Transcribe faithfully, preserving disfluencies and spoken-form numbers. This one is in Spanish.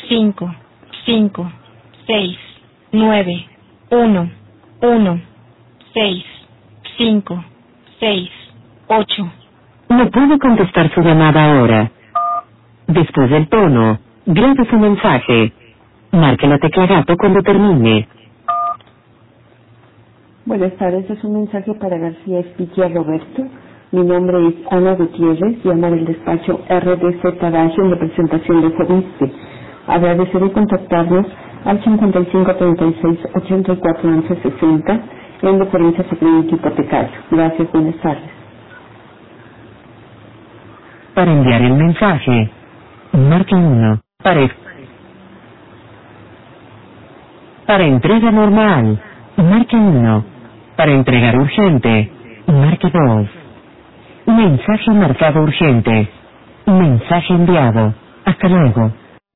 cinco, cinco, seis, nueve, uno, uno, seis, cinco, seis, ocho. No puedo contestar su llamada ahora. Después del tono, grabe su mensaje. Marque la tecla gato cuando termine. Buenas tardes, es un mensaje para García Espitia Roberto. Mi nombre es Ana Gutiérrez, llamo del despacho R D Z Dash en representación de Fobiste. Agradeceré contactarnos al cincuenta y cinco treinta y seis ochenta y cuatro once sesenta en referencia a su crédito hipotecario. Gracias, buenas tardes. Para enviar el mensaje, marque uno. Para, para entrega normal, marque uno. Para entregar urgente, marque dos. Mensaje marcado urgente. Mensaje enviado. Hasta luego.